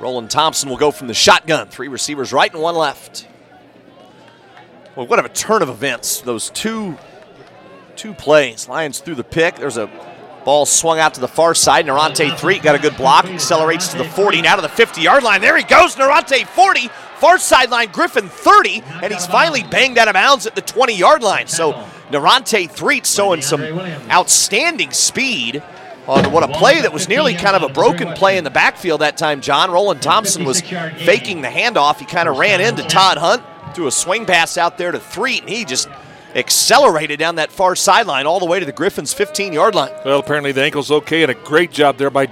Roland Thompson will go from the shotgun. 3 receivers right and 1 left. Well, what a turn of events. Those two plays. Lions threw the pick. There's a ball swung out to the far side. Narante Threet got a good block. Accelerates to the 40, now to the 50-yard line. There he goes, Narante 40. Far sideline, Griffin 30. And he's finally banged out of bounds at the 20-yard line. So Narante Threet showing some outstanding speed on what a play that was nearly kind of a broken play in the backfield that time, John. Roland Thompson was faking the handoff. He kind of ran into Todd Hunt, threw a swing pass out there to Threet, and he just accelerated down that far sideline all the way to the Griffins' 15-yard line. Well, apparently the ankle's okay, and a great job there by